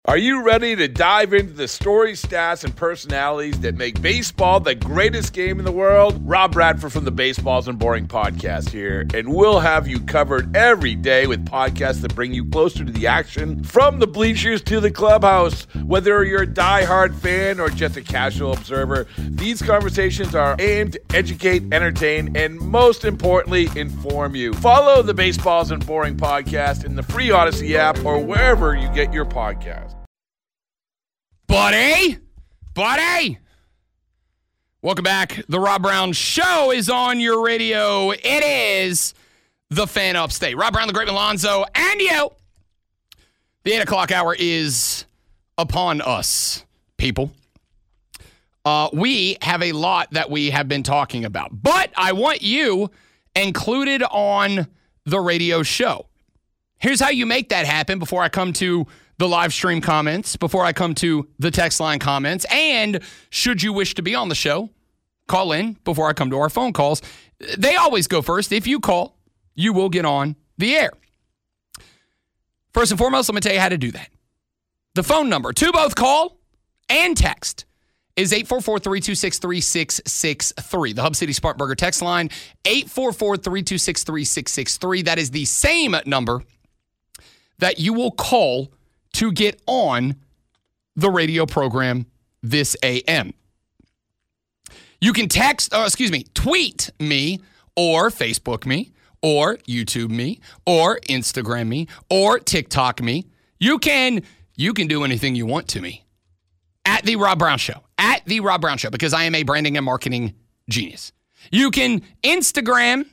Are you ready to dive into the stories, stats, and personalities that make baseball the greatest game in the world? Rob Bradford from the Baseballs and Boring podcast here, and we'll have you covered every day with podcasts that bring you closer to the action from the bleachers to the clubhouse. Whether you're a diehard fan or just a casual observer, these conversations are aimed to educate, entertain, and most importantly, inform you. Follow the Baseballs and Boring podcast in the free Odyssey app or wherever you get your podcasts. Buddy! Welcome back. The Rob Brown Show is on your radio. It is the Fan Upstate. Rob Brown, the Great Alonzo, and you. The 8 o'clock hour is upon us, people. We have a lot that we have been talking about, but I want you included on the radio show. Here's how you make that happen before I come to the live stream comments, before I come to the text line comments, and should you wish to be on the show, call in before I come to our phone calls. They always go first. If you call, you will get on the air. First and foremost, let me tell you how to do that. The phone number to both call and text is 844-326-3663. The Hub City Spartanburger text line, 844-326-3663. That is the same number that you will call to get on the radio program this AM. You can tweet me or Facebook me or YouTube me or Instagram me or TikTok me. You can do anything you want to me at The Rob Brown Show, because I am a branding and marketing genius. You can Instagram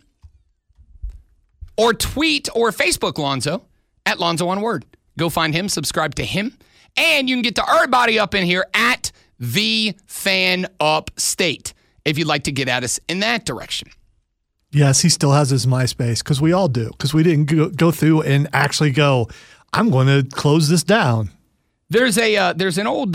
or tweet or Facebook Lonzo at Lonzo on Word. Go find him, subscribe to him, and you can get to everybody up in here at The Fan Upstate if you'd like to get at us in that direction. Yes, he still has his MySpace, because we all do, because we didn't go through and actually go, I'm going to close this down. There's an old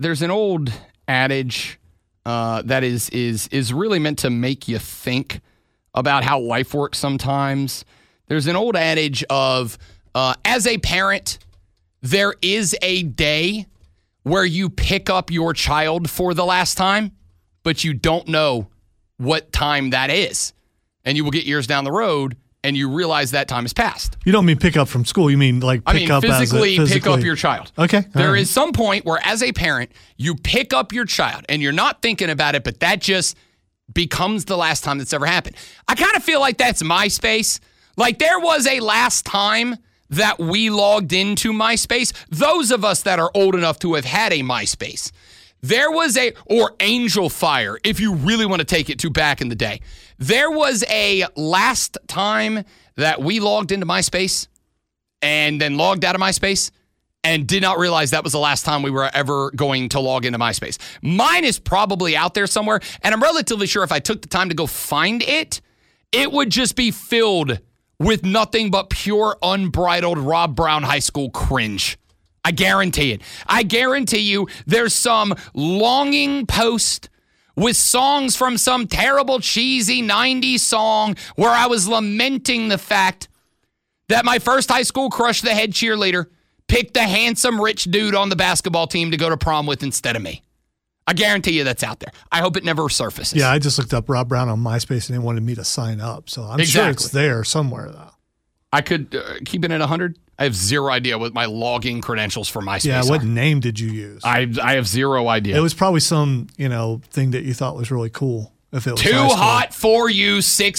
adage that is really meant to make you think about how life works sometimes. There's an old adage of, as a parent, there is a day where you pick up your child for the last time, but you don't know what time that is. And you will get years down the road, and you realize that time has passed. You don't mean pick up from school. You mean like pick up physically pick up your child. Okay. There is some point where, as a parent, you pick up your child, and you're not thinking about it, but that just becomes the last time that's ever happened. I kind of feel like that's MySpace. Like, there was a last time that we logged into MySpace. Those of us that are old enough to have had a MySpace. There was or Angel Fire, if you really want to take it to back in the day. There was a last time that we logged into MySpace and then logged out of MySpace and did not realize that was the last time we were ever going to log into MySpace. Mine is probably out there somewhere, and I'm relatively sure if I took the time to go find it, it would just be filled with nothing but pure, unbridled Rob Brown High School cringe. I guarantee it. I guarantee you there's some longing post with songs from some terrible, cheesy 90s song where I was lamenting the fact that my first high school crush, the head cheerleader, picked the handsome, rich dude on the basketball team to go to prom with instead of me. I guarantee you that's out there. I hope it never surfaces. Yeah, I just looked up Rob Brown on MySpace and they wanted me to sign up. So I'm sure it's there somewhere, though. I could keep it at 100. I have zero idea what my logging credentials for MySpace are. Yeah, what name did you use? I have zero idea. It was probably some, thing that you thought was really cool. If it was Too hot for you,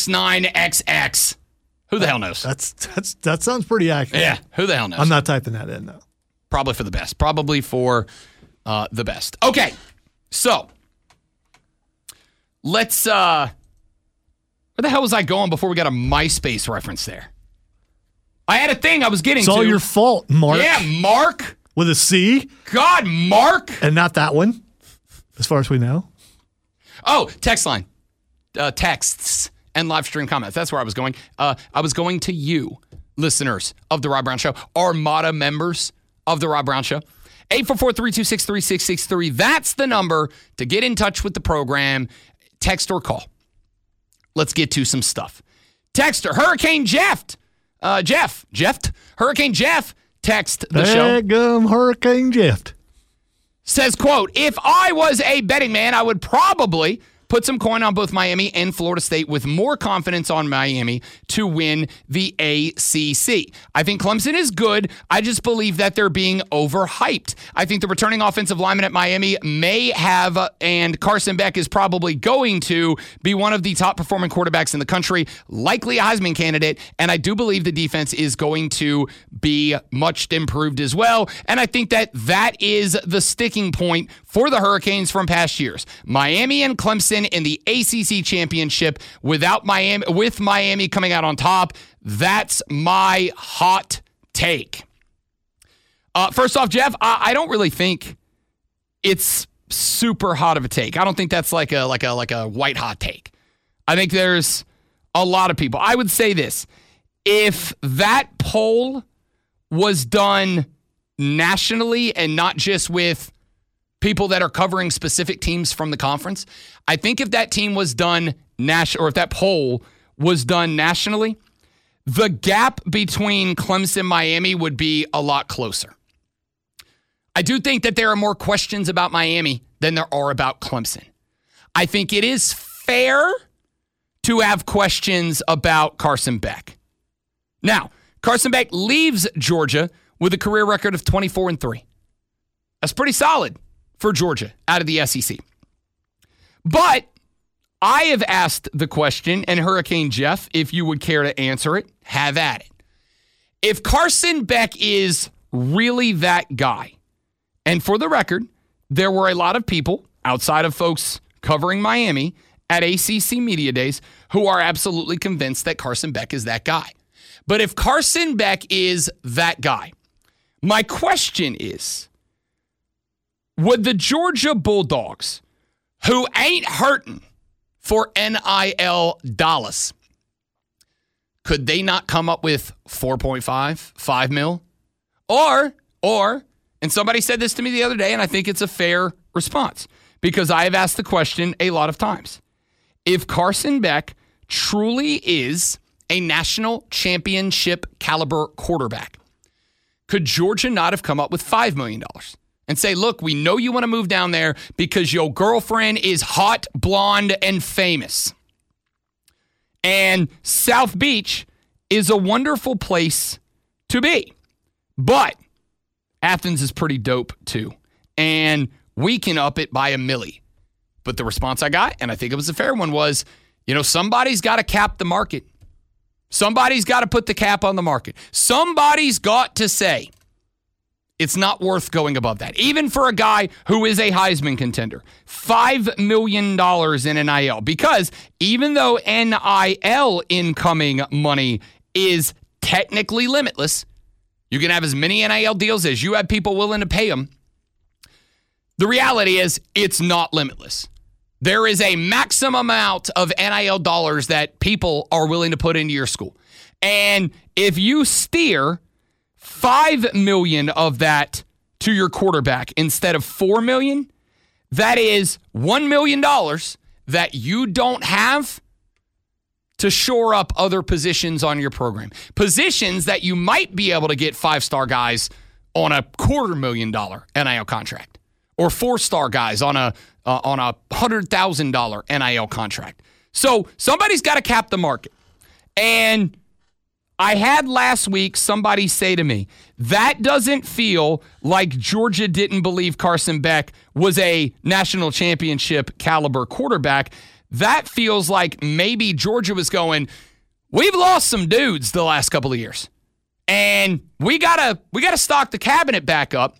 69XX. Who the hell knows? That sounds pretty accurate. Yeah, who the hell knows? I'm not typing that in, though. Probably for the best. Probably for the best. Okay. So, let's, where the hell was I going before we got a MySpace reference there? I had a thing I was getting to. It's all your fault, Mark. Yeah, Mark. With a C? God, Mark. And not that one, as far as we know. Oh, text line. Texts and live stream comments. That's where I was going. I was going to you, listeners of The Rob Brown Show, Armada members of The Rob Brown Show. 844-326-3663. That's the number to get in touch with the program. Text or call. Let's get to some stuff. Texter, Hurricane Jeff. Hurricane Jeff text the show. Daggum Hurricane Jeff. Says, quote, if I was a betting man, I would probably put some coin on both Miami and Florida State with more confidence on Miami to win the ACC. I think Clemson is good. I just believe that they're being overhyped. I think the returning offensive lineman at Miami may have, and Carson Beck is probably going to be one of the top performing quarterbacks in the country, likely a Heisman candidate, and I do believe the defense is going to be much improved as well, and I think that that is the sticking point for the Hurricanes from past years. Miami and Clemson in the ACC championship with Miami coming out on top. That's my hot take. First off, Jeff, I don't really think it's super hot of a take. I don't think that's like a white hot take. I think there's a lot of people. I would say this. If that poll was done nationally and not just with people that are covering specific teams from the conference, I think if that team was done or if that poll was done nationally, the gap between Clemson and Miami would be a lot closer. I do think that there are more questions about Miami than there are about Clemson. I think it is fair to have questions about Carson Beck. Now, Carson Beck leaves Georgia with a career record of 24-3. That's pretty solid for Georgia out of the SEC. But I have asked the question, and Hurricane Jeff, if you would care to answer it, have at it. If Carson Beck is really that guy, and for the record, there were a lot of people outside of folks covering Miami at ACC Media Days who are absolutely convinced that Carson Beck is that guy. But if Carson Beck is that guy, my question is, would the Georgia Bulldogs, who ain't hurting for NIL dollars, could they not come up with 4.5, 5 mil? Or, and somebody said this to me the other day, and I think it's a fair response, because I have asked the question a lot of times. If Carson Beck truly is a national championship caliber quarterback, could Georgia not have come up with $5 million? And say, look, we know you want to move down there because your girlfriend is hot, blonde, and famous. And South Beach is a wonderful place to be. But Athens is pretty dope, too. And we can up it by $1 million. But the response I got, and I think it was a fair one, was, somebody's got to cap the market. Somebody's got to put the cap on the market. Somebody's got to say, it's not worth going above that. Even for a guy who is a Heisman contender. $5 million in NIL. Because even though NIL incoming money is technically limitless, you can have as many NIL deals as you have people willing to pay them. The reality is it's not limitless. There is a maximum amount of NIL dollars that people are willing to put into your school. And if you steer $5 million of that to your quarterback instead of $4 million, that is $1 million that you don't have to shore up other positions on your program. Positions that you might be able to get 5-star guys on a $250,000 NIL contract, or 4-star guys on a $100,000 NIL contract. So somebody's got to cap the market. And I had last week somebody say to me, that doesn't feel like Georgia didn't believe Carson Beck was a national championship caliber quarterback. That feels like maybe Georgia was going, we've lost some dudes the last couple of years. And we gotta stock the cabinet back up.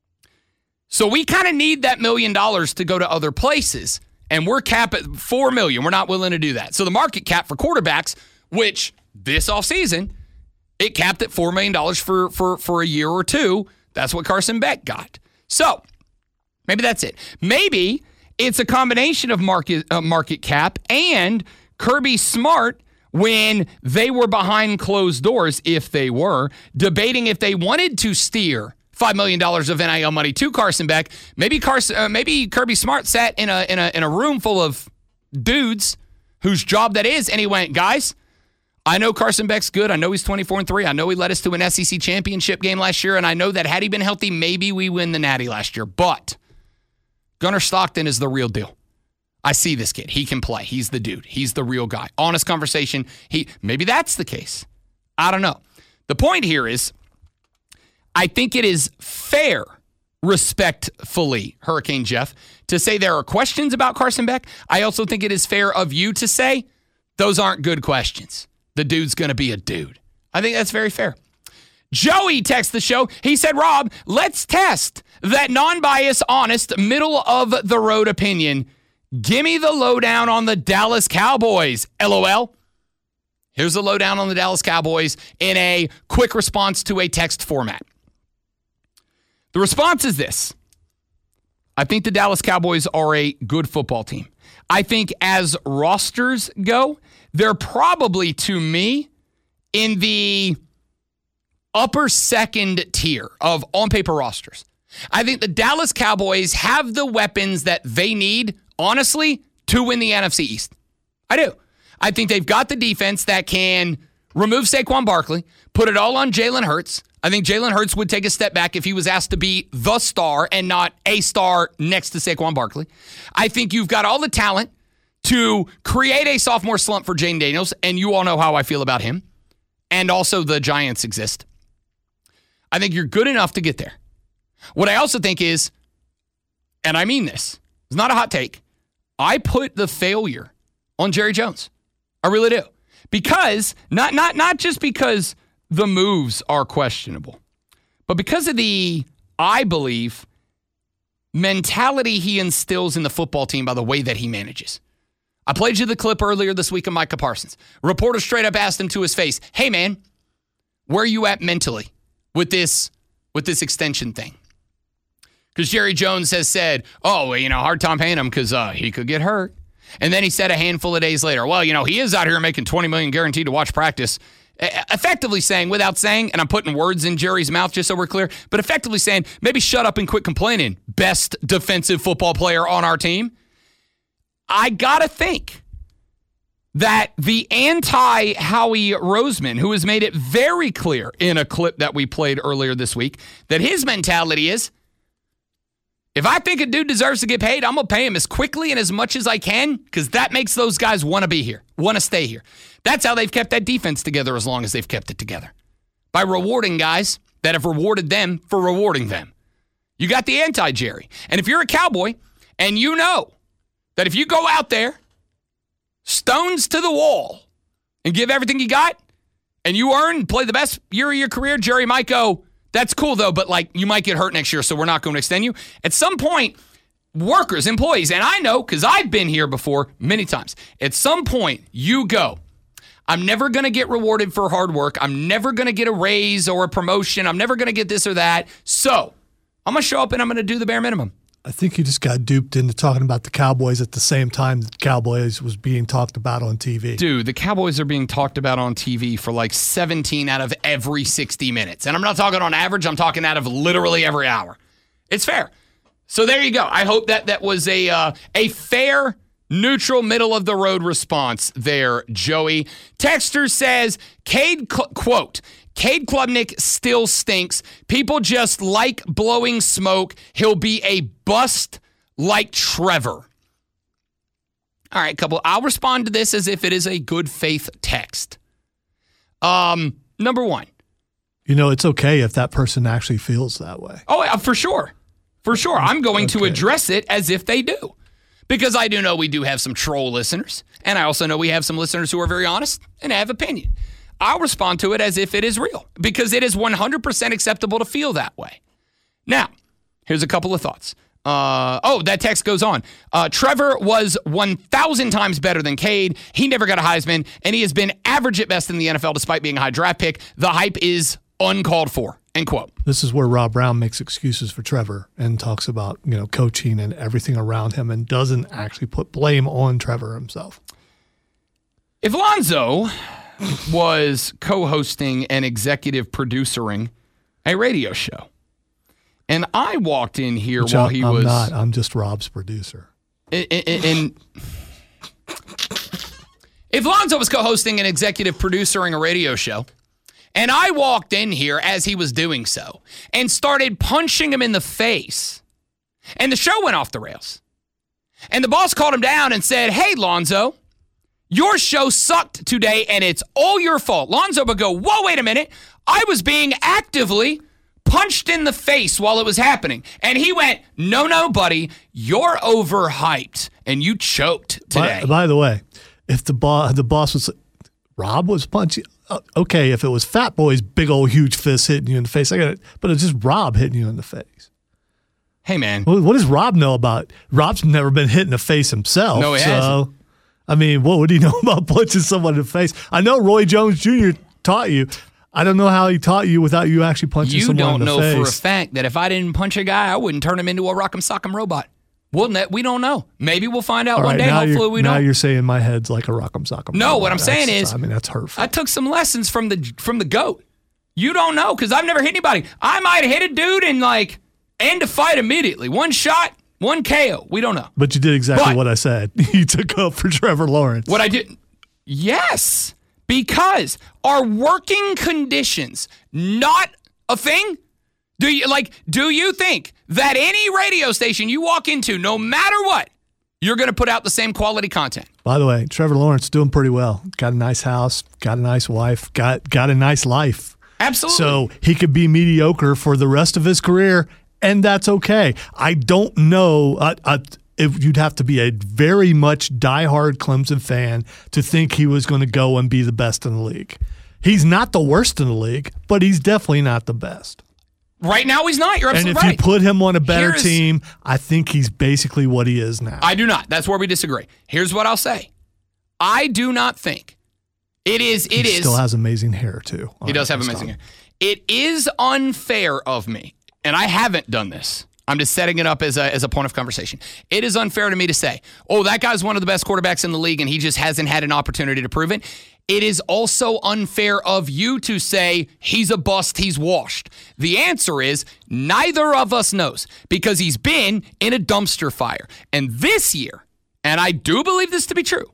So we kind of need that $1 million to go to other places. And we're capped at $4 million. We're not willing to do that. So the market cap for quarterbacks, which this offseason, it capped at $4 million for a year or two. That's what Carson Beck got. So maybe that's it. Maybe it's a combination of market cap and Kirby Smart, when they were behind closed doors, if they were, debating if they wanted to steer $5 million of NIL money to Carson Beck. Maybe Kirby Smart sat in a room full of dudes whose job that is, and he went, guys, I know Carson Beck's good. I know he's 24-3. I know he led us to an SEC championship game last year, and I know that had he been healthy, maybe we win the Natty last year. But Gunnar Stockton is the real deal. I see this kid. He can play. He's the dude. He's the real guy. Honest conversation. Maybe that's the case. I don't know. The point here is, I think it is fair, respectfully, Hurricane Jeff, to say there are questions about Carson Beck. I also think it is fair of you to say those aren't good questions. The dude's going to be a dude. I think that's very fair. Joey texts the show. He said, Rob, let's test that non-biased, honest, middle-of-the-road opinion. Give me the lowdown on the Dallas Cowboys. LOL. Here's the lowdown on the Dallas Cowboys in a quick response to a text format. The response is this. I think the Dallas Cowboys are a good football team. I think as rosters go, they're probably, to me, in the upper second tier of on-paper rosters. I think the Dallas Cowboys have the weapons that they need, honestly, to win the NFC East. I do. I think they've got the defense that can remove Saquon Barkley, put it all on Jalen Hurts. I think Jalen Hurts would take a step back if he was asked to be the star and not a star next to Saquon Barkley. I think you've got all the talent to create a sophomore slump for Jayden Daniels, and you all know how I feel about him. And also the Giants exist. I think you're good enough to get there. What I also think is, and I mean this, it's not a hot take, I put the failure on Jerry Jones. I really do. Because, not just because the moves are questionable, but because of the, I believe, mentality he instills in the football team by the way that he manages. I played you the clip earlier this week of Micah Parsons. A reporter straight up asked him to his face, hey man, where are you at mentally with this extension thing? Because Jerry Jones has said, hard time paying him because he could get hurt. And then he said a handful of days later, well, he is out here making $20 million guaranteed to watch practice. Effectively saying, without saying, and I'm putting words in Jerry's mouth just so we're clear, but effectively saying, maybe shut up and quit complaining. Best defensive football player on our team. I gotta think that the anti-Howie Roseman, who has made it very clear in a clip that we played earlier this week, that his mentality is, if I think a dude deserves to get paid, I'm going to pay him as quickly and as much as I can because that makes those guys want to be here, want to stay here. That's how they've kept that defense together as long as they've kept it together. By rewarding guys that have rewarded them for rewarding them. You got the anti-Jerry. And if you're a Cowboy and you know that if you go out there, stones to the wall, and give everything you got, and you earn and play the best year of your career, Jerry might go, that's cool, though, but you might get hurt next year, so we're not going to extend you. At some point, workers, employees, and I know because I've been here before many times, at some point, you go, I'm never going to get rewarded for hard work. I'm never going to get a raise or a promotion. I'm never going to get this or that. So I'm going to show up and I'm going to do the bare minimum. I think you just got duped into talking about the Cowboys at the same time that the Cowboys was being talked about on TV. Dude, the Cowboys are being talked about on TV for 17 out of every 60 minutes. And I'm not talking on average. I'm talking out of literally every hour. It's fair. So there you go. I hope that was a fair, neutral, middle-of-the-road response there, Joey. Texter says, quote, Cade Klubnik still stinks. People just like blowing smoke. He'll be a bust like Trevor. All right, I'll respond to this as if it is a good faith text. Number one. It's okay if that person actually feels that way. Oh, for sure. For sure. I'm going to address it as if they do. Because I do know we do have some troll listeners. And I also know we have some listeners who are very honest and have opinion. I'll respond to it as if it is real because it is 100% acceptable to feel that way. Now, here's a couple of thoughts. That text goes on. Trevor was 1,000 times better than Cade. He never got a Heisman, and he has been average at best in the NFL despite being a high draft pick. The hype is uncalled for, end quote. This is where Rob Brown makes excuses for Trevor and talks about, coaching and everything around him and doesn't actually put blame on Trevor himself. If Lonzo was co-hosting and executive producing a radio show, and I walked in here while he was... I'm just Rob's producer. And If Lonzo was co-hosting and executive producing a radio show, and I walked in here as he was doing so and started punching him in the face, and the show went off the rails, and the boss called him down and said, hey, Lonzo, your show sucked today, and it's all your fault. Lonzo would go, whoa, wait a minute. I was being actively punched in the face while it was happening. And he went, no, buddy, you're overhyped, and you choked today. By the way, if the boss was, Rob was punching, okay, if it was Fat Boy's big old huge fist hitting you in the face, I get it. But it's just Rob hitting you in the face. Hey, man. What does Rob know about? Rob's never been hit in the face himself. No, he hasn't. I mean, what would he know about punching someone in the face? I know Roy Jones Jr. taught you. I don't know how he taught you without you actually punching someone in the face. You don't know for a fact that if I didn't punch a guy, I wouldn't turn him into a rock'em sock'em robot. We don't know. Maybe we'll find out one day. Hopefully we don't. Now you're saying my head's like a rock'em sock'em. No, robot. what I'm saying is, I mean, that's hurtful. I took some lessons from the GOAT. You don't know because I've never hit anybody. I might have hit a dude and end a fight immediately. One shot, one KO. We don't know. But you did exactly what I said. You took up for Trevor Lawrence. What I did? Yes, because are working conditions not a thing? Do you think that any radio station you walk into, no matter what, you're going to put out the same quality content? By the way, Trevor Lawrence doing pretty well. Got a nice house, got a nice wife, got a nice life. Absolutely. So he could be mediocre for the rest of his career, and that's okay. I don't know if you'd have to be a very much diehard Clemson fan to think he was going to go and be the best in the league. He's not the worst in the league, but he's definitely not the best. Right now, he's not. You're absolutely right. And if you put him on a better team, I think he's basically what he is now. I do not. That's where we disagree. Here's what I'll say. I do not think he still has amazing hair, too. He does have amazing hair. It is unfair of me, and I haven't done this. I'm just setting it up as a point of conversation. It is unfair to me to say, oh, that guy's one of the best quarterbacks in the league, and he just hasn't had an opportunity to prove it. It is also unfair of you to say he's a bust, he's washed. The answer is neither of us knows because he's been in a dumpster fire. And this year, and I do believe this to be true,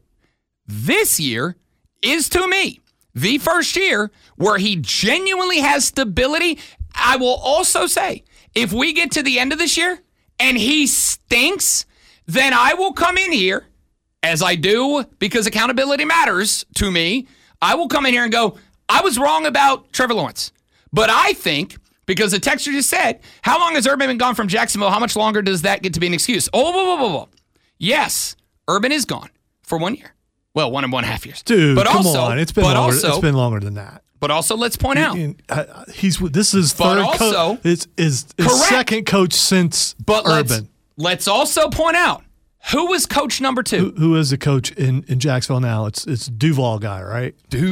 this year is to me the first year where he genuinely has stability. I will also say, if we get to the end of this year and he stinks, then I will come in here, as I do because accountability matters to me. I will come in here and go, I was wrong about Trevor Lawrence. But I think, because the texter just said, how long has Urban been gone from Jacksonville? How much longer does that get to be an excuse? Oh. Yes, Urban is gone for 1 year. Well, 1.5 years. Dude, come on. It's been longer than that. But also, let's point out, this is third coach. Is second coach since Urban. Let's also point out, who was coach number 2? Who is the coach in Jacksonville now? It's Duval guy, right?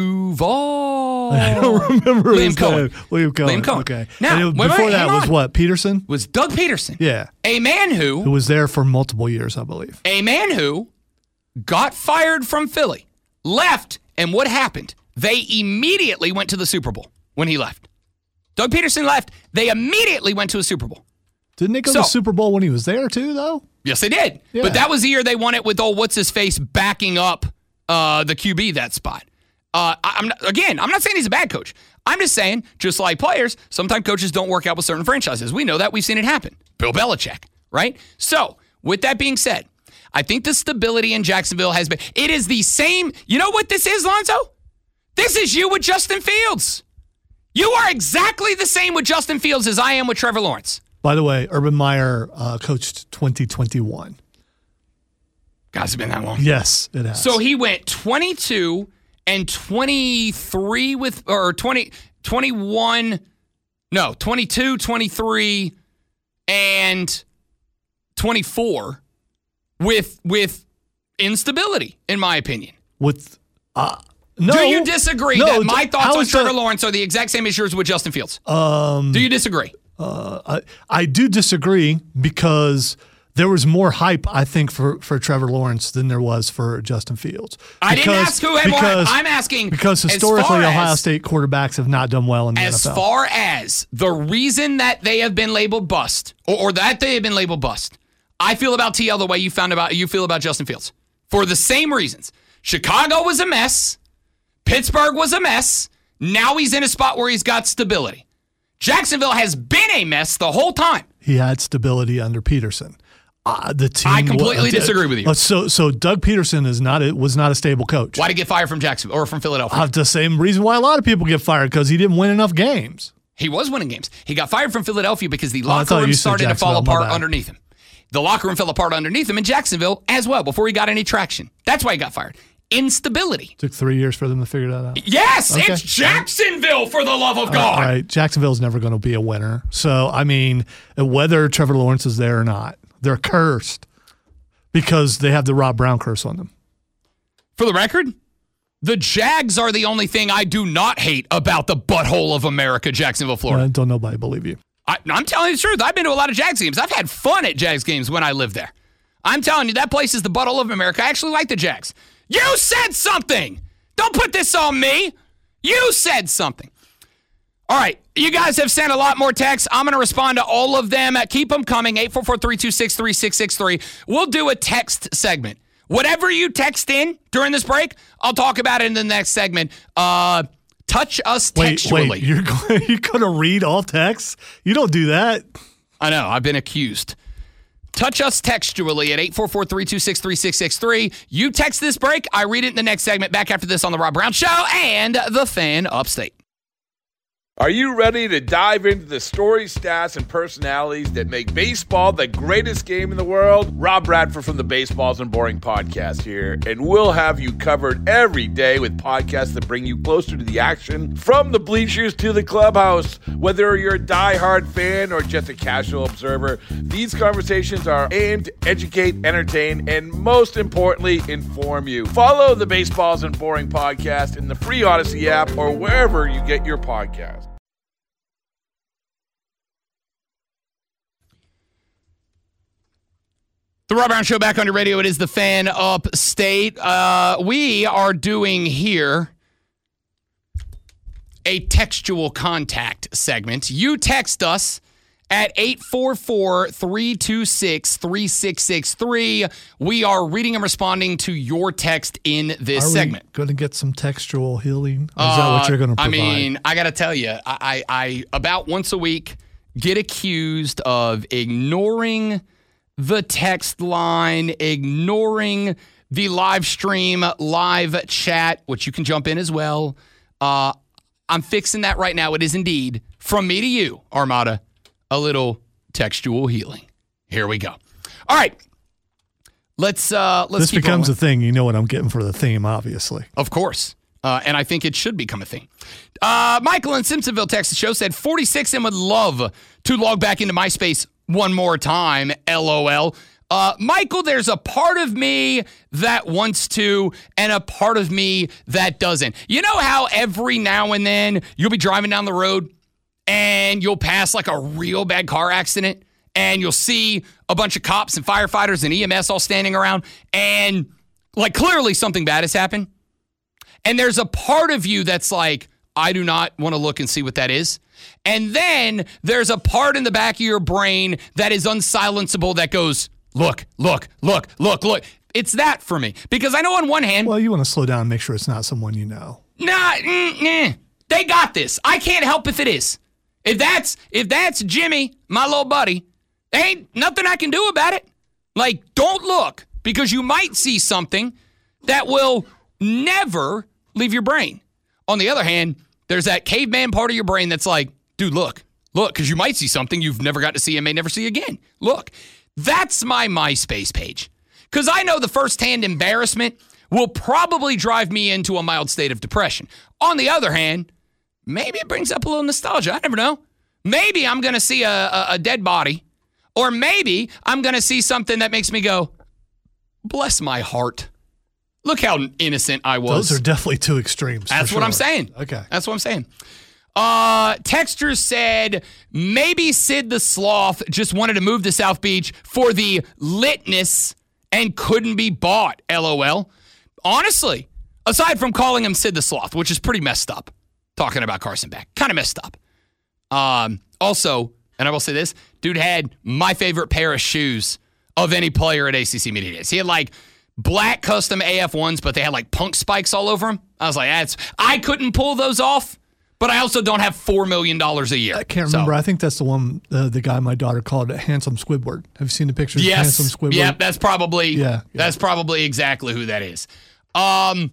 Duval. I don't remember William Cohen. William Cohen. Okay. Now, before that was what? Peterson? Was Doug Peterson. Yeah. A man who was there for multiple years, I believe. A man who got fired from Philly, left, and what happened? They immediately went to the Super Bowl when he left. Doug Peterson left. They immediately went to a Super Bowl. Didn't they go to the Super Bowl when he was there too, though? Yes, they did. Yeah. But that was the year they won it with what's-his-face backing up the QB that spot. I'm not saying he's a bad coach. I'm just saying, just like players, sometimes coaches don't work out with certain franchises. We know that. We've seen it happen. Bill Belichick, right? So, with that being said, I think the stability in Jacksonville has been, it is the same. You know what this is, Lonzo? This is you with Justin Fields. You are exactly the same with Justin Fields as I am with Trevor Lawrence. By the way, Urban Meyer coached 2021. Guys, it's been that long. Yes, it has. So he went 22 and 23 or 21, 22, 23, and 24 with instability, in my opinion. No. Do you disagree that my thoughts on Trevor Lawrence are the exact same as yours with Justin Fields? Do you disagree? I do disagree because there was more hype, I think, for Trevor Lawrence than there was for Justin Fields. I didn't ask who had more hype. I'm asking because historically Ohio State quarterbacks have not done well in the NFL. As far as the reason that they have been labeled bust, or that they have been labeled bust, I feel about TL the way you feel about Justin Fields. For the same reasons. Chicago was a mess. Pittsburgh was a mess. Now he's in a spot where he's got stability. Jacksonville has been a mess the whole time. He had stability under Peterson. The team. I completely disagree with you. So Doug Peterson was not a stable coach. Why did he get fired from Jacksonville or from Philadelphia? The same reason why a lot of people get fired, because he didn't win enough games. He was winning games. He got fired from Philadelphia because the locker room started to fall apart underneath him. The locker room fell apart underneath him in Jacksonville as well before he got any traction. That's why he got fired. Instability. Took 3 years for them to figure that out. Yes, okay. It's Jacksonville, for the love of God. All right, Jacksonville's never going to be a winner. So, I mean, whether Trevor Lawrence is there or not, they're cursed because they have the Rob Brown curse on them. For the record, the Jags are the only thing I do not hate about the butthole of America, Jacksonville, Florida. Don't nobody believe you. I'm telling you the truth. I've been to a lot of Jags games. I've had fun at Jags games when I lived there. I'm telling you, that place is the butthole of America. I actually like the Jags. You said something. Don't put this on me. You said something. All right. You guys have sent a lot more texts. I'm going to respond to all of them. Keep them coming. 844-326-3663. We'll do a text segment. Whatever you text in during this break, I'll talk about it in the next segment. Touch us textually. Wait, you're going to read all texts? You don't do that. I know. I've been accused. Touch us textually at 844-326-3663. You text this break. I read it in the next segment. Back after this on The Rob Brown Show and The Fan Upstate. Are you ready to dive into the stories, stats, and personalities that make baseball the greatest game in the world? Rob Bradford from the Baseballs and Boring podcast here, and we'll have you covered every day with podcasts that bring you closer to the action, from the bleachers to the clubhouse. Whether you're a diehard fan or just a casual observer, these conversations are aimed to educate, entertain, and most importantly, inform you. Follow the Baseballs and Boring podcast in the free Odyssey app or wherever you get your podcasts. The Rob Brown Show back on your radio. It is the Fan Upstate. We are doing here a textual contact segment. You text us at 844-326-3663. We are reading and responding to your text in this segment. Going to get some textual healing? Or is that what you're going to provide? I mean, I got to tell you, I about once a week get accused of ignoring the text line, ignoring the live stream, live chat, which you can jump in as well. I'm fixing that right now. It is indeed, from me to you, Armada, a little textual healing. Here we go. All right. Let's this keep becomes rolling. a thing. You know what I'm getting for the theme, obviously. Of course. And I think it should become a thing. Michael in Simpsonville, Texas show said 46 and would love to log back into MySpace one more time, LOL. Michael, there's a part of me that wants to and a part of me that doesn't. You know how every now and then you'll be driving down the road and you'll pass like a real bad car accident and you'll see a bunch of cops and firefighters and EMS all standing around and like clearly something bad has happened. And there's a part of you that's like, I do not want to look and see what that is. And then there's a part in the back of your brain that is unsilenceable that goes, look. It's that for me. Because I know on one hand... Well, you want to slow down and make sure it's not someone you know. Nah, they got this. I can't help if it is. If that's Jimmy, my little buddy, there ain't nothing I can do about it. Like, don't look, because you might see something that will never leave your brain. On the other hand, there's that caveman part of your brain that's like, dude, look, because you might see something you've never got to see and may never see again. Look, that's my MySpace page. Because I know the firsthand embarrassment will probably drive me into a mild state of depression. On the other hand, maybe it brings up a little nostalgia. I never know. Maybe I'm going to see a dead body, or maybe I'm going to see something that makes me go, bless my heart. Look how innocent I was. Those are definitely two extremes. That's what I'm saying. Okay. That's what I'm saying. Texter said maybe Sid the Sloth just wanted to move to South Beach for the litness and couldn't be bought. LOL. Honestly, aside from calling him Sid the Sloth, which is pretty messed up, talking about Carson Beck, kind of messed up. Also, and I will say this, dude had my favorite pair of shoes of any player at ACC Media Days. He had like black custom AF1s, but they had like punk spikes all over them. I was like, I couldn't pull those off, but I also don't have $4 million a year. I can't remember. I think that's the one, the guy my daughter called it Handsome Squidward. Have you seen the pictures yes. of Handsome Squidward? Yeah, that's probably exactly who that is. I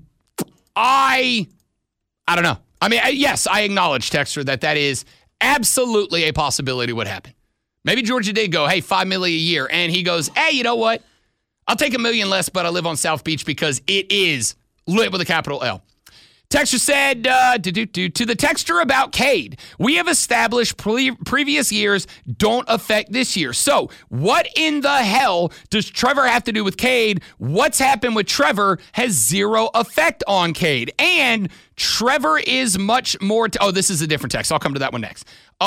don't know. I mean, yes, I acknowledge, Texter, that is absolutely a possibility would happen. Maybe Georgia did go, hey, $5 million a year. And he goes, hey, you know what? I'll take $1 million less, but I live on South Beach because it is lit with a capital L. Texter said, to the texter about Cade, we have established previous years don't affect this year. So what in the hell does Trevor have to do with Cade? What's happened with Trevor has zero effect on Cade. And Trevor is much more... this is a different text. I'll come to that one next.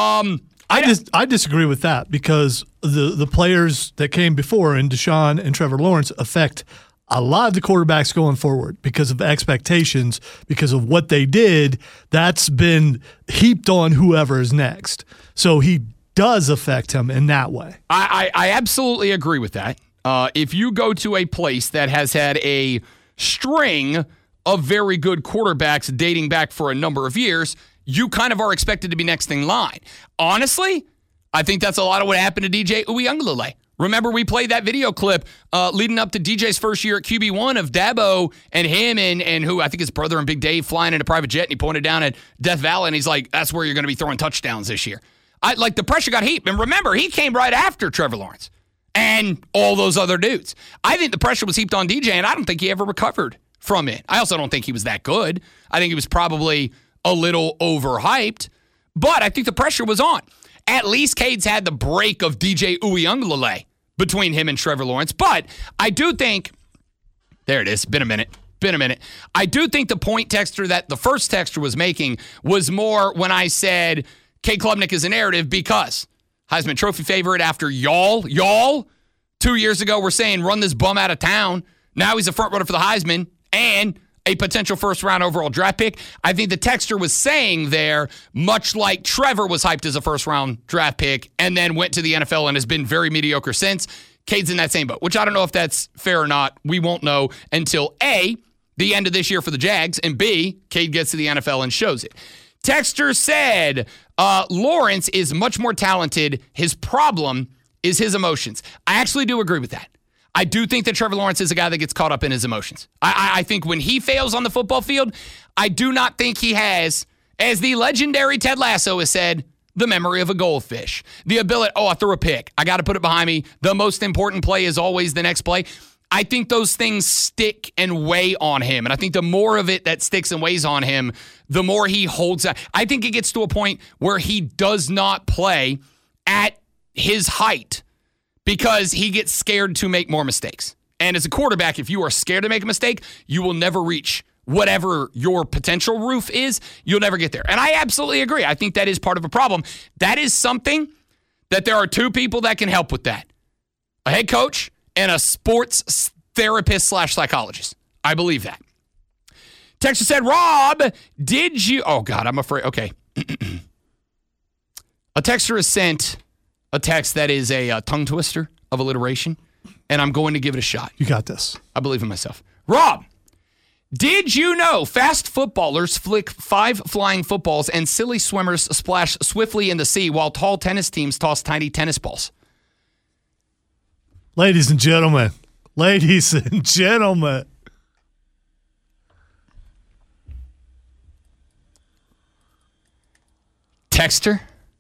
I disagree with that because the players that came before in Deshaun and Trevor Lawrence affect a lot of the quarterbacks going forward because of expectations, because of what they did. That's been heaped on whoever is next. So he does affect him in that way. I absolutely agree with that. If you go to a place that has had a string of very good quarterbacks dating back for a number of years, you kind of are expected to be next in line. Honestly, I think that's a lot of what happened to DJ Uiagalelei. Remember, we played that video clip leading up to DJ's first year at QB1 of Dabo and him and who I think his brother and Big Dave flying in a private jet, and he pointed down at Death Valley, and he's like, that's where you're going to be throwing touchdowns this year. The pressure got heaped. And remember, he came right after Trevor Lawrence and all those other dudes. I think the pressure was heaped on DJ, and I don't think he ever recovered from it. I also don't think he was that good. I think he was probably a little overhyped, but I think the pressure was on. At least Cade's had the break of DJ Uiagalelei between him and Trevor Lawrence. But I do think, there it is, been a minute. I do think the point, Texter, that the first texter was making was more when I said Cade Klubnik is a narrative because Heisman Trophy favorite after y'all 2 years ago were saying run this bum out of town. Now he's a front runner for the Heisman and a potential first-round overall draft pick. I think the texter was saying there, much like Trevor was hyped as a first-round draft pick and then went to the NFL and has been very mediocre since, Cade's in that same boat, which I don't know if that's fair or not. We won't know until A, the end of this year for the Jags, and B, Cade gets to the NFL and shows it. Texter said, Lawrence is much more talented. His problem is his emotions. I actually do agree with that. I do think that Trevor Lawrence is a guy that gets caught up in his emotions. I think when he fails on the football field, I do not think he has, as the legendary Ted Lasso has said, the memory of a goldfish. The ability, I threw a pick. I got to put it behind me. The most important play is always the next play. I think those things stick and weigh on him. And I think the more of it that sticks and weighs on him, the more he holds out. I think it gets to a point where he does not play at his height because he gets scared to make more mistakes. And as a quarterback, if you are scared to make a mistake, you will never reach whatever your potential roof is. You'll never get there. And I absolutely agree. I think that is part of a problem. That is something that there are two people that can help with that. A head coach and a sports therapist / psychologist. I believe that. Texter said, Rob, did you... Oh, God, I'm afraid. Okay. A texter has sent a text that is a tongue twister of alliteration, and I'm going to give it a shot. You got this. I believe in myself. Rob, did you know fast footballers flick 5 flying footballs and silly swimmers splash swiftly in the sea while tall tennis teams toss tiny tennis balls? Ladies and gentlemen. Texter,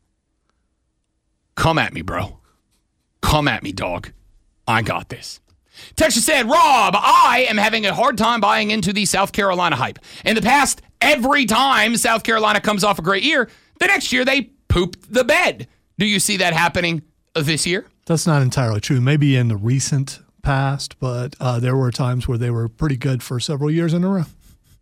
come at me, bro. Come at me, dog. I got this. Texter said, Rob, I am having a hard time buying into the South Carolina hype. In the past, every time South Carolina comes off a great year, the next year they pooped the bed. Do you see that happening this year? That's not entirely true. Maybe in the recent past, but there were times where they were pretty good for several years in a row.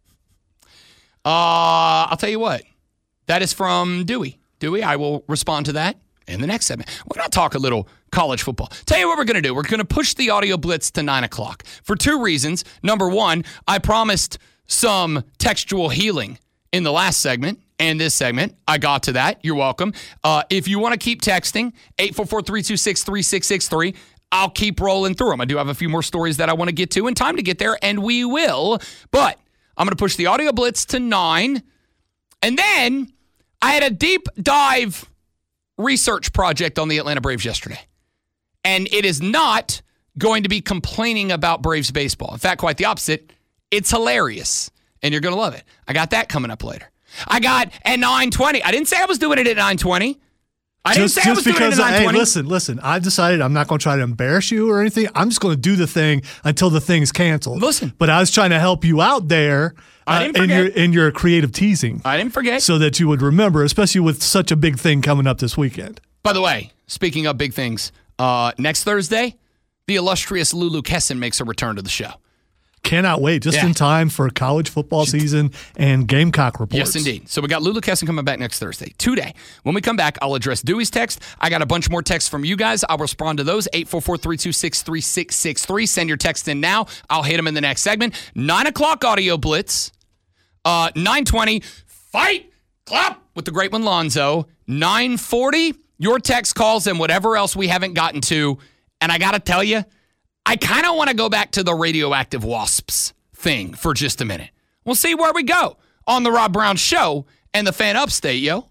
I'll tell you what. That is from Dewey. Dewey, I will respond to that in the next segment. We're going to talk a little college football. Tell you what we're going to do. We're going to push the audio blitz to 9 o'clock for 2 reasons. Number one, I promised some textual healing in the last segment and this segment. I got to that. You're welcome. If you want to keep texting, 844-326-3663. I'll keep rolling through them. I do have a few more stories that I want to get to and time to get there, and we will. But I'm going to push the audio blitz to 9. And then I had a deep dive research project on the Atlanta Braves yesterday. And it is not going to be complaining about Braves baseball. In fact, quite the opposite. It's hilarious, and you're going to love it. I got that coming up later. I got at 9:20. I didn't say I was doing it at 9:20. I didn't say I was doing it at 9:20. Hey, listen. I've decided I'm not going to try to embarrass you or anything. I'm just going to do the thing until the thing's canceled. Listen. But I was trying to help you out there in your creative teasing. I didn't forget. So that you would remember, especially with such a big thing coming up this weekend. By the way, speaking of big things, next Thursday, the illustrious Lulu Kesson makes a return to the show. Cannot wait. Just in time for college football season and Gamecock reports. Yes, indeed. So we got Lulu Kesson coming back next Thursday. Today, when we come back, I'll address Dewey's text. I got a bunch more texts from you guys. I'll respond to those. 844-326-3663. Send your text in now. I'll hit them in the next segment. 9 o'clock audio blitz. 9:20, fight, clap with the great one, Lonzo. 9:40, your text calls and whatever else we haven't gotten to. And I got to tell you, I kind of want to go back to the radioactive wasps thing for just a minute. We'll see where we go on the Rob Brown Show and the Fan Upstate, yo.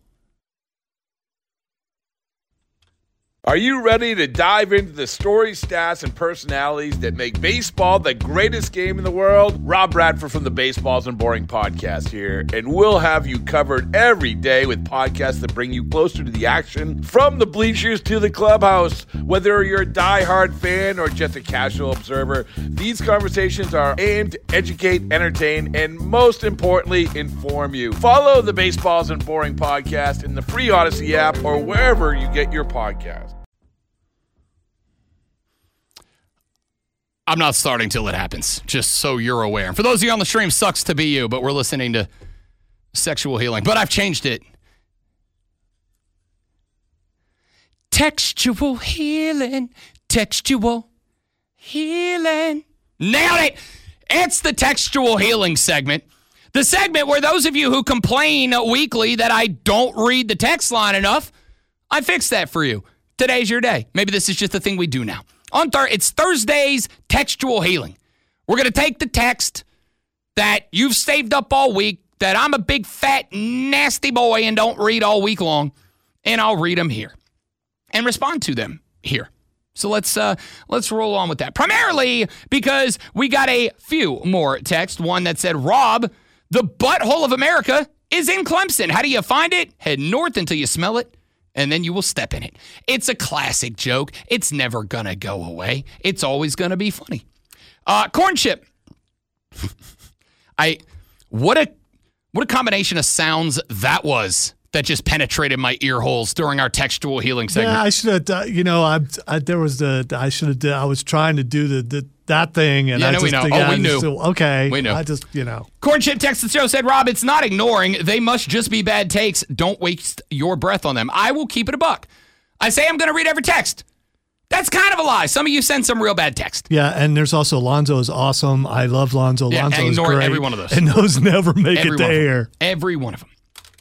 Are you ready to dive into the stories, stats, and personalities that make baseball the greatest game in the world? Rob Bradford from the Baseballs and Boring podcast here, and we'll have you covered every day with podcasts that bring you closer to the action, from the bleachers to the clubhouse. Whether you're a diehard fan or just a casual observer, these conversations are aimed to educate, entertain, and most importantly, inform you. Follow the Baseballs and Boring podcast in the free Odyssey app or wherever you get your podcasts. I'm not starting till it happens, just so you're aware. And for those of you on the stream, sucks to be you, but we're listening to Sexual Healing. But I've changed it. Textual healing. Textual healing. Nailed it. It's the Textual Healing segment. The segment where those of you who complain weekly that I don't read the text line enough, I fix that for you. Today's your day. Maybe this is just a thing we do now. It's Thursday's Textual Healing. We're going to take the text that you've saved up all week, that I'm a big, fat, nasty boy and don't read all week long, and I'll read them here and respond to them here. So let's roll on with that. Primarily because we got a few more texts. One that said, Rob, the butthole of America is in Clemson. How do you find it? Head north until you smell it, and then you will step in it. It's a classic joke. It's never going to go away. It's always going to be funny. Corn chip. What a combination of sounds that was that just penetrated my ear holes during our Textual Healing segment. Yeah, I should have, I was trying to do that thing. And we know. We knew. Okay. We knew. Corn Chip text the show said, Rob, it's not ignoring. They must just be bad takes. Don't waste your breath on them. I will keep it a buck. I say I'm going to read every text. That's kind of a lie. Some of you send some real bad text. Yeah, and there's also Lonzo is awesome. I love Lonzo. Yeah, Lonzo is great. Every one of those. And those never make it to air. Every one of them.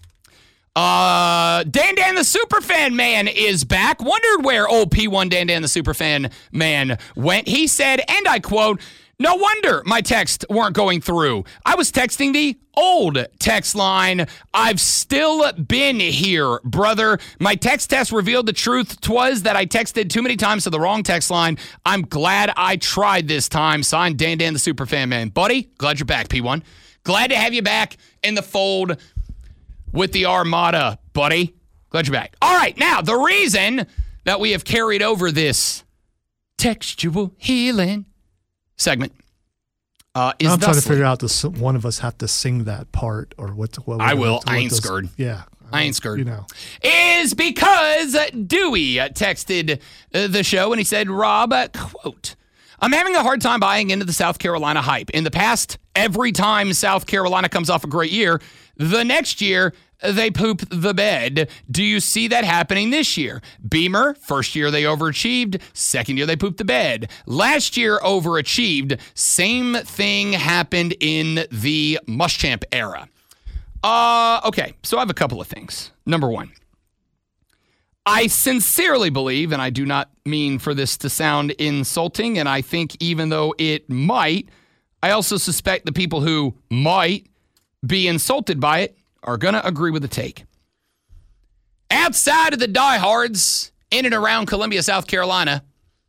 Dan the Superfan Man is back. Wondered where old P1 Dan the Superfan Man went. He said, and I quote, no wonder my texts weren't going through. I was texting the old text line. I've still been here, brother. My text test revealed the truth. 'Twas that I texted too many times to the wrong text line. I'm glad I tried this time. Signed, Dan the Superfan Man. Buddy, glad you're back, P1. Glad to have you back in the fold with the Armada, buddy. Glad you're back. All right, now, the reason that we have carried over this Textual Healing segment is I'm trying to figure out, does one of us have to sing that part? Or what I will. I ain't scared. Yeah. I ain't scared. Is because Dewey texted the show and he said, Rob, quote, I'm having a hard time buying into the South Carolina hype. In the past, every time South Carolina comes off a great year, the next year, they poop the bed. Do you see that happening this year? Beamer, first year they overachieved. Second year they pooped the bed. Last year overachieved. Same thing happened in the Muschamp era. Okay, so I have a couple of things. Number one, I sincerely believe, and I do not mean for this to sound insulting, and I think even though it might, I also suspect the people who might be insulted by it are going to agree with the take. Outside of the diehards in and around Columbia, South Carolina,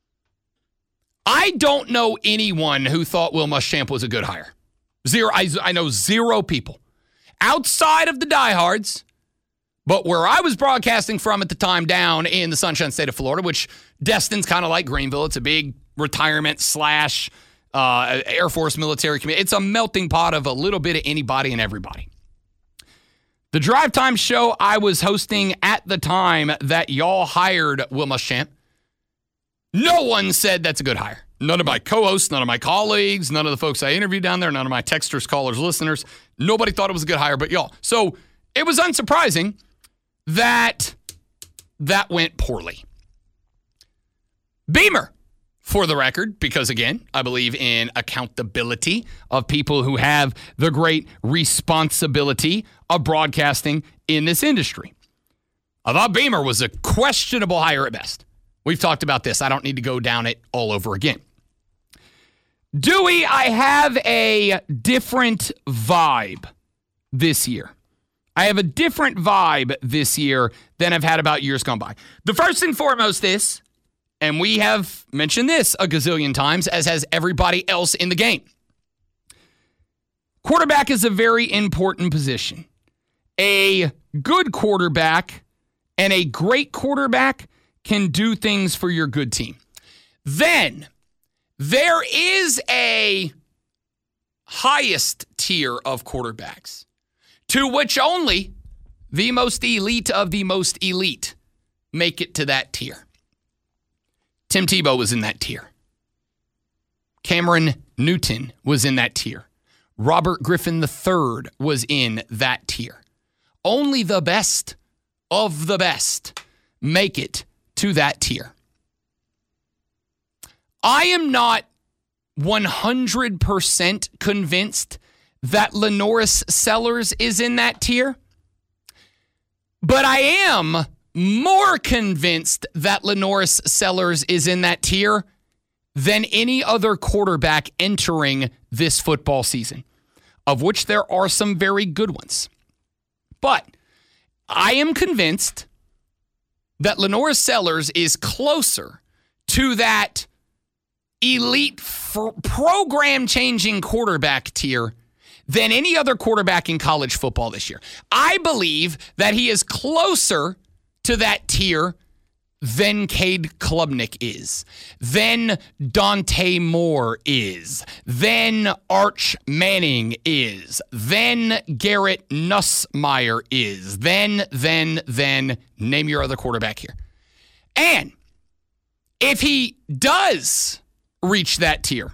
I don't know anyone who thought Will Muschamp was a good hire. Zero. I know zero people. Outside of the diehards, but where I was broadcasting from at the time down in the Sunshine State of Florida, which Destin's kind of like Greenville. It's a big retirement / Air Force military community. It's a melting pot of a little bit of anybody and everybody. The Drive Time show I was hosting at the time that y'all hired Will Muschamp, no one said that's a good hire. None of my co-hosts, none of my colleagues, none of the folks I interviewed down there, none of my texters, callers, listeners, nobody thought it was a good hire but y'all. So it was unsurprising that went poorly. Beamer, for the record, because again, I believe in accountability of people who have the great responsibility of broadcasting in this industry. I thought Beamer was a questionable hire at best. We've talked about this. I don't need to go down it all over again. Dewey, I have a different vibe this year. I have a different vibe this year than I've had about years gone by. The first and foremost is, and we have mentioned this a gazillion times, as has everybody else in the game. Quarterback is a very important position. A good quarterback and a great quarterback can do things for your good team. Then there is a highest tier of quarterbacks to which only the most elite of the most elite make it to that tier. Tim Tebow was in that tier. Cameron Newton was in that tier. Robert Griffin III was in that tier. Only the best of the best make it to that tier. I am not 100% convinced that LaNorris Sellers is in that tier, but I am more convinced that LaNorris Sellers is in that tier than any other quarterback entering this football season, of which there are some very good ones. But I am convinced that LaNorris Sellers is closer to that elite program-changing quarterback tier than any other quarterback in college football this year. I believe that he is closer to that tier than Cade Klubnik is, than Dante Moore is, than Arch Manning is, than Garrett Nussmeier is, then, name your other quarterback here. And if he does reach that tier,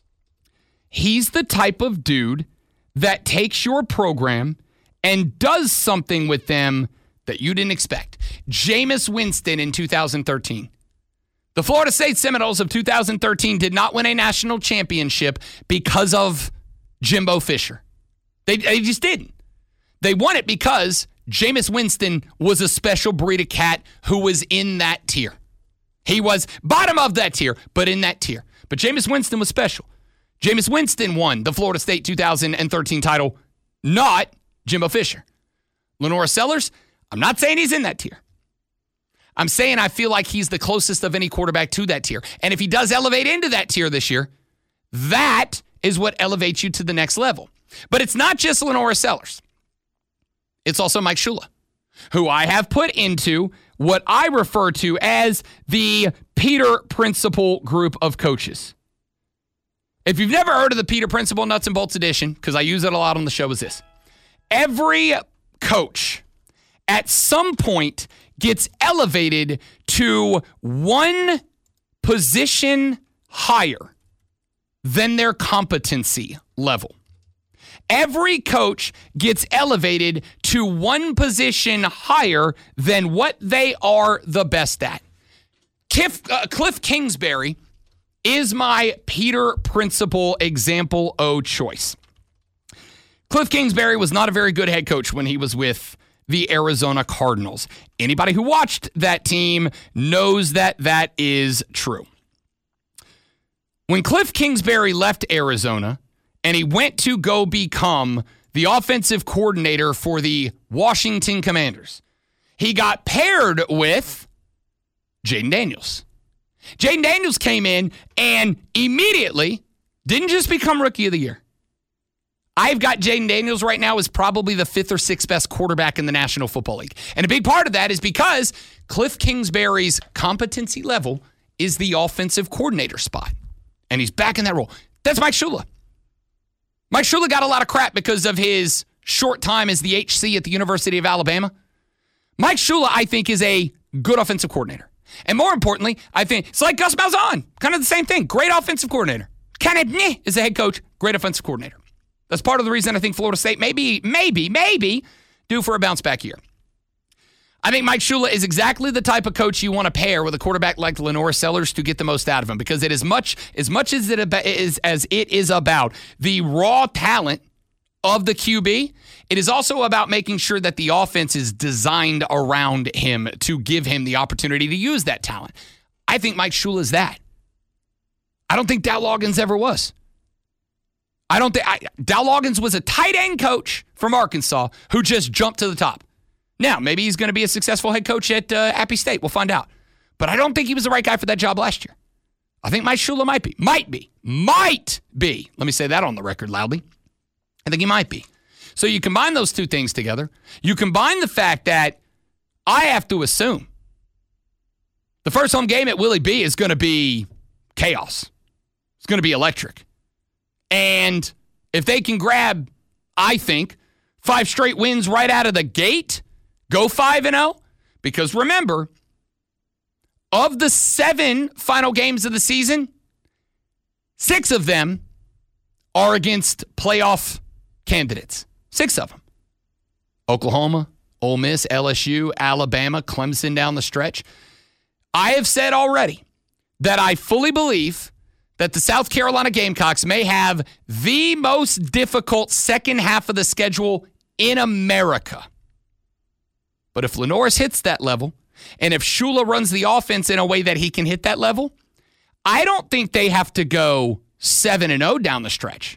he's the type of dude that takes your program and does something with them that you didn't expect. Jameis Winston in 2013. The Florida State Seminoles of 2013 did not win a national championship because of Jimbo Fisher. They just didn't. They won it because Jameis Winston was a special breed of cat who was in that tier. He was bottom of that tier, but in that tier. But Jameis Winston was special. Jameis Winston won the Florida State 2013 title, not Jimbo Fisher. LaNorris Sellers, I'm not saying he's in that tier. I'm saying I feel like he's the closest of any quarterback to that tier. And if he does elevate into that tier this year, that is what elevates you to the next level. But it's not just LaNorris Sellers. It's also Mike Shula, who I have put into what I refer to as the Peter Principle group of coaches. If you've never heard of the Peter Principle Nuts and Bolts edition, because I use it a lot on the show, is this. Every coach at some point gets elevated to one position higher than their competency level. Every coach gets elevated to one position higher than what they are the best at. Cliff Kingsbury is my Peter Principle example choice. Cliff Kingsbury was not a very good head coach when he was with the Arizona Cardinals. Anybody who watched that team knows that that is true. When Cliff Kingsbury left Arizona and he went to go become the offensive coordinator for the Washington Commanders, he got paired with Jayden Daniels. Jayden Daniels came in and immediately didn't just become Rookie of the Year. I've got Jayden Daniels right now as probably the 5th or 6th best quarterback in the National Football League. And a big part of that is because Cliff Kingsbury's competency level is the offensive coordinator spot. And he's back in that role. That's Mike Shula. Mike Shula got a lot of crap because of his short time as the HC at the University of Alabama. Mike Shula, I think, is a good offensive coordinator. And more importantly, I think it's like Gus Malzahn, kind of the same thing. Great offensive coordinator. Kenneth is the head coach, great offensive coordinator. That's part of the reason I think Florida State maybe due for a bounce back year. I think Mike Shula is exactly the type of coach you want to pair with a quarterback like Lenore Sellers to get the most out of him, because it is as much as it is about the raw talent of the QB, it is also about making sure that the offense is designed around him to give him the opportunity to use that talent. I think Mike Shula is that. I don't think Dow Loggins ever was. Dow Loggins was a tight end coach from Arkansas who just jumped to the top. Now, maybe he's going to be a successful head coach at Appy State. We'll find out. But I don't think he was the right guy for that job last year. I think Mike Shula might be. Might be. Let me say that on the record loudly. I think he might be. So you combine those two things together. You combine the fact that I have to assume the first home game at Willie B is going to be chaos. It's going to be electric. And if they can grab, I think, 5 straight wins right out of the gate, go 5-0, because remember, of the 7 final games of the season, 6 of them are against playoff candidates. 6 of them. Oklahoma, Ole Miss, LSU, Alabama, Clemson down the stretch. I have said already that I fully believe that the South Carolina Gamecocks may have the most difficult second half of the schedule in America. But if Lenoris hits that level, and if Shula runs the offense in a way that he can hit that level, I don't think they have to go 7-0 down the stretch.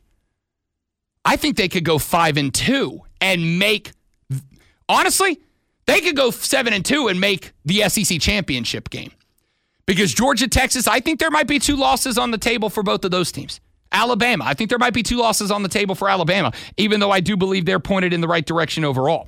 I think they could go 5-2 and make, honestly, they could go 7-2 and make the SEC championship game. Because Georgia, Texas, I think there might be 2 losses on the table for both of those teams. Alabama, I think there might be 2 losses on the table for Alabama, even though I do believe they're pointed in the right direction overall.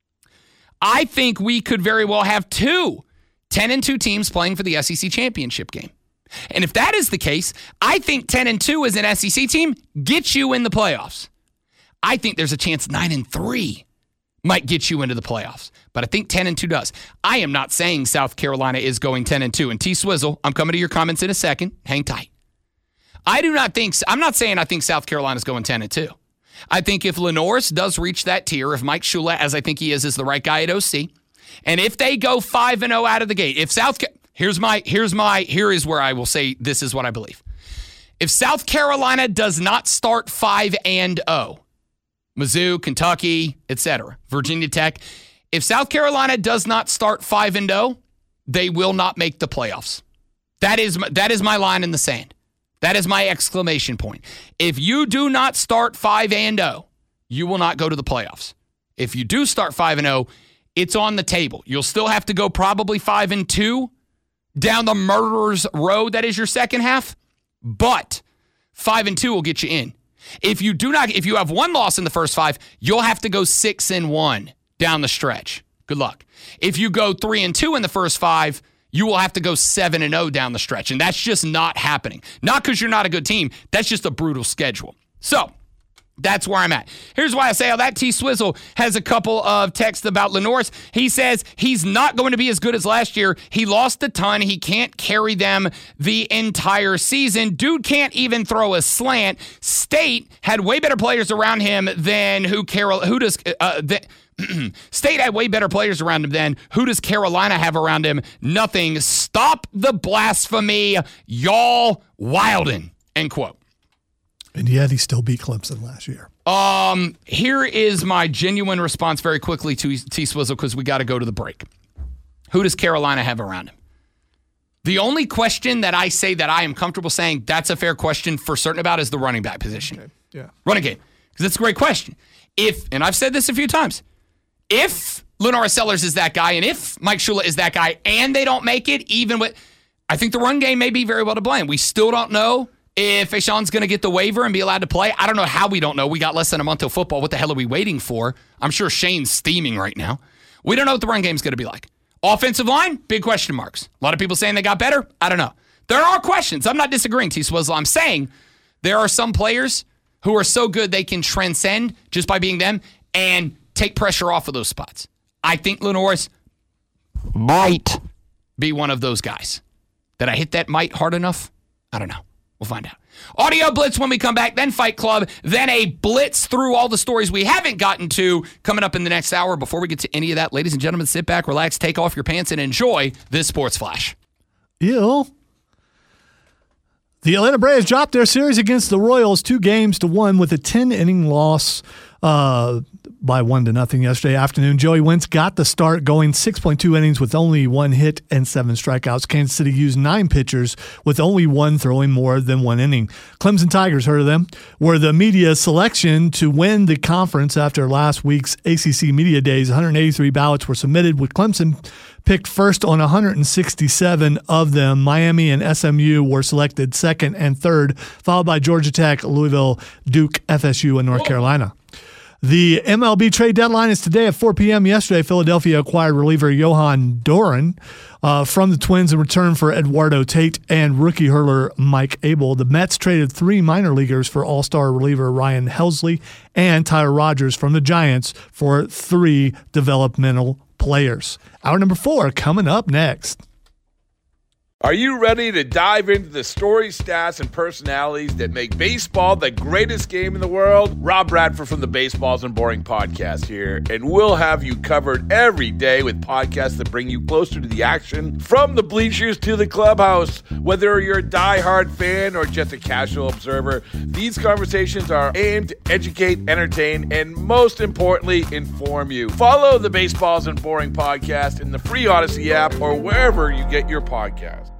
I think we could very well have 2 10-2 teams playing for the SEC championship game. And if that is the case, I think 10-2 as an SEC team gets you in the playoffs. I think there's a chance 9-3 might get you into the playoffs. But I think 10-2 does. I am not saying South Carolina is going 10-2. And T-Swizzle, I'm coming to your comments in a second. Hang tight. I'm not saying I think South Carolina's going 10-2. I think if Lenoris does reach that tier, if Mike Shula, as I think he is the right guy at OC, and if they go 5-0 out of the gate, here is where I will say this is what I believe. If South Carolina does not start 5-0, Mizzou, Kentucky, etc., Virginia Tech, if South Carolina does not start 5-0, they will not make the playoffs. That is my line in the sand. That is my exclamation point. If you do not start 5-0, you will not go to the playoffs. If you do start 5-0, it's on the table. You'll still have to go probably 5-2 down the murderer's road that is your second half, but 5-2 will get you in. If you have 1 loss in the first 5, you'll have to go 6-1 down the stretch. Good luck. If you go 3-2 in the first 5, you will have to go 7-0 down the stretch. And that's just not happening. Not because you're not a good team. That's just a brutal schedule. So that's where I'm at. Here's why I say all that. T-Swizzle has a couple of texts about Lenoris. He says he's not going to be as good as last year. He lost a ton. He can't carry them the entire season. Dude can't even throw a slant. State had way better players around him than State had way better players around him than who does Carolina have around him? Nothing. Stop the blasphemy, y'all wildin'. End quote. And yet he still beat Clemson last year. Here is my genuine response very quickly to T-Swizzle because we got to go to the break. Who does Carolina have around him? The only question that I say that I am comfortable saying that's a fair question for certain about is the running back position. Okay. Yeah. Running game. Because it's a great question. And I've said this a few times, if Lenore Sellers is that guy and if Mike Shula is that guy and they don't make it, I think the run game may be very well to blame. We still don't know if Ashawn's going to get the waiver and be allowed to play. I don't know how we don't know. We got less than a month till football. What the hell are we waiting for? I'm sure Shane's steaming right now. We don't know what the run game's going to be like. Offensive line, big question marks. A lot of people saying they got better. I don't know. There are questions. I'm not disagreeing, T-Swizzle. I'm saying there are some players who are so good they can transcend just by being them and take pressure off of those spots. I think Lenoris might be one of those guys. Did I hit that might hard enough? I don't know. We'll find out. Audio Blitz when we come back, then Fight Club, then a blitz through all the stories we haven't gotten to coming up in the next hour. Before we get to any of that, ladies and gentlemen, sit back, relax, take off your pants, and enjoy this Sports Flash. Ew. The Atlanta Braves dropped their series against the Royals 2-1 with a 10-inning loss by 1-0 yesterday afternoon. Joey Wentz got the start going 6.2 innings with only 1 hit and 7 strikeouts. Kansas City used 9 pitchers with only 1 throwing more than 1 inning. Clemson Tigers, heard of them, were the media selection to win the conference after last week's ACC Media Days. 183 ballots were submitted, with Clemson picked first on 167 of them. Miami and SMU were selected second and third, followed by Georgia Tech, Louisville, Duke, FSU, and North Carolina. The MLB trade deadline is today at 4 p.m. Yesterday, Philadelphia acquired reliever Johan Doran from the Twins in return for Eduardo Tate and rookie hurler Mike Abel. The Mets traded 3 minor leaguers for all-star reliever Ryan Helsley and Tyler Rogers from the Giants for 3 developmental players. Hour number 4 coming up next. Are you ready to dive into the stories, stats, and personalities that make baseball the greatest game in the world? Rob Bradford from the Baseballs and Boring podcast here, and we'll have you covered every day with podcasts that bring you closer to the action, from the bleachers to the clubhouse. Whether you're a diehard fan or just a casual observer, these conversations are aimed to educate, entertain, and most importantly, inform you. Follow the Baseballs and Boring podcast in the free Odyssey app or wherever you get your podcasts.